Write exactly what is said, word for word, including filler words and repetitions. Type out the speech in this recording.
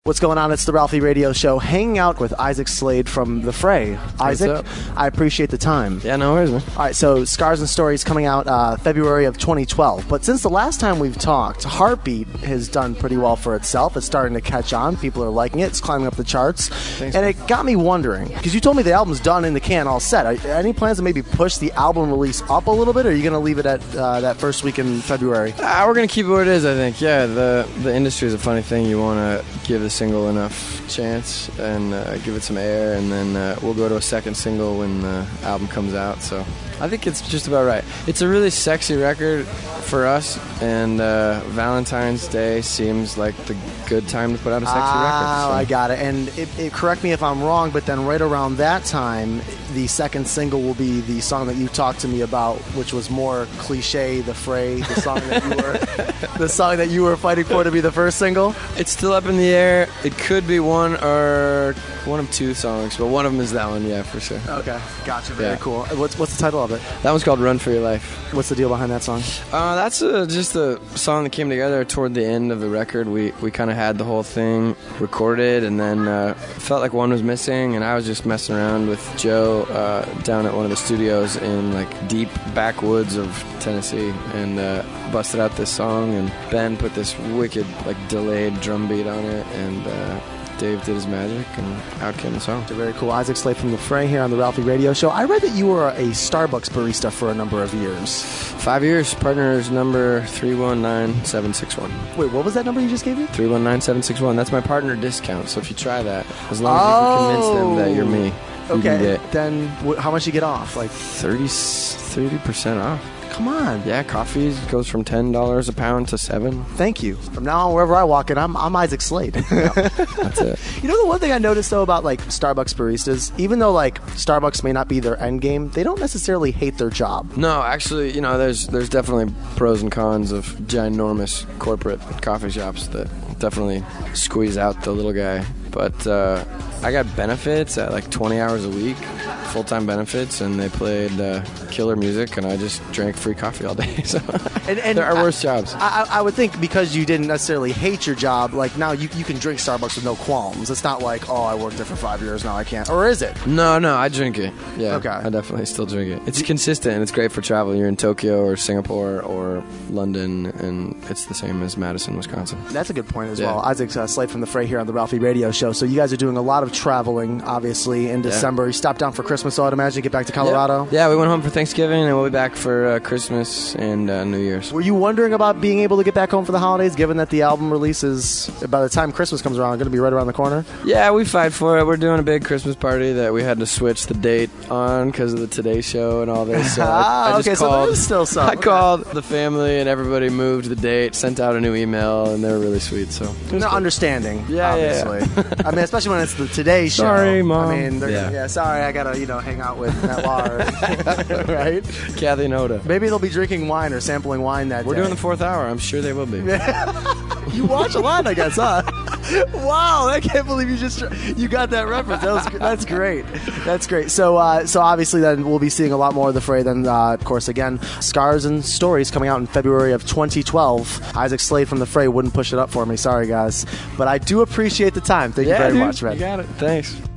What's going on? It's the Ralphie Radio Show, hanging out with Isaac Slade from The Fray. Isaac, I appreciate the time. Yeah, no worries, man. All right, so Scars and Stories coming out uh, February of twenty twelve. But since the last time we've talked, Heartbeat has done pretty well for itself. It's starting to catch on. People are liking it. It's climbing up the charts. Thanks, and man. it got me wondering, because you told me the album's done in the can, all set. Are, are any plans to maybe push the album release up a little bit, or are you going to leave it at uh, that first week in February? Uh, we're going to keep it what it is, I think. Yeah, the, the industry is a funny thing. You want to give the single enough chance and uh, give it some air, and then uh, we'll go to a second single when the album comes out. So I think it's just about right. It's a really sexy record for us, and uh, Valentine's Day seems like the good time to put out a sexy ah, record. So. I got it. And it, it, correct me if I'm wrong, but then right around that time, the second single will be the song that you talked to me about, which was more cliche, The Fray, the song that you were, the song that you were fighting for to be the first single. It's still up in the air. It could be one or one of two songs, but one of them is that one, yeah, for sure. Okay, gotcha. Very Yeah. cool. What's what's the title of it? That one's called Run For Your Life. What's the deal behind that song? Uh, that's uh, just a song that came together toward the end of the record. We we kind of had the whole thing recorded, and then uh, felt like one was missing, and I was just messing around with Joe uh, down at one of the studios in like deep backwoods of Tennessee, and uh, busted out this song, and Ben put this wicked like delayed drum beat on it, and uh, Dave did his magic, and out came the song. Very cool. Isaac Slade from The Fray here on the Ralphie Radio Show. I read that you were a Starbucks barista for a number of years. Five years, partners number three one nine seven six one. Wait, what was that number you just gave me? three one nine seven six one. That's my partner discount, so if you try that, as long as you can convince them that you're me, you can Okay, get then wh- how much you get off? Like, thirty percent off. come on. Yeah, coffee goes from ten dollars a pound to seven. Thank you. From now on, wherever I walk in, I'm, I'm Isaac Slade. That's it. You know, the one thing I noticed, though, about, like, Starbucks baristas, even though, like, Starbucks may not be their end game, they don't necessarily hate their job. No, actually, you know, there's there's definitely pros and cons of ginormous corporate coffee shops that definitely squeeze out the little guy. But uh, I got benefits at like twenty hours a week, full-time benefits, and they played uh, killer music, and I just drank free coffee all day. So And, and there are I- worse jobs. I, I would think because you didn't necessarily hate your job, like, now you, you can drink Starbucks with no qualms. It's not like, oh, I worked there for five years, now I can't. Or is it? No, no, I drink it. Yeah, Okay. I definitely still drink it. It's consistent, and it's great for travel. You're in Tokyo or Singapore or London, and it's the same as Madison, Wisconsin. That's a good point as Yeah. well. Isaac uh, Slade from The Fray here on the Ralphie Radio Show. So you guys are doing a lot of traveling, obviously, in December. You stopped down for Christmas, so I'd imagine you get back to Colorado. Yeah, yeah, we went home for Thanksgiving, and we'll be back for uh, Christmas and uh, New Year's. Were you wondering about being able to get back home for the holidays, given that the album release is, by the time Christmas comes around, going to be right around the corner? Yeah, we fight for it. We're doing a big Christmas party that we had to switch the date on because of the Today Show and all this. So Ah, I, I just okay, so called, there is still some. I Okay. called the family, and everybody moved the date, sent out a new email, and they were really sweet. So it was No, good. understanding, Yeah, yeah, obviously. yeah. I mean, especially when it's the Today Show. Sorry, Mom. I mean, they're, yeah. Yeah. sorry, I gotta, you know, hang out with Matt Lauer, right? Kathy and Oda. Maybe they'll be drinking wine or sampling wine that We're day. doing the fourth hour. I'm sure they will be. You watch a lot, I guess, huh? Wow, I can't believe you just you got that reference. That was that's great. That's great. So, uh, so obviously, then we'll be seeing a lot more of The Fray. Then, uh, of course, again, Scars and Stories coming out in February of twenty twelve. Isaac Slade from The Fray wouldn't push it up for me. Sorry, guys, but I do appreciate the time. Thank Yeah, you very dude, much, man. You got it. Thanks.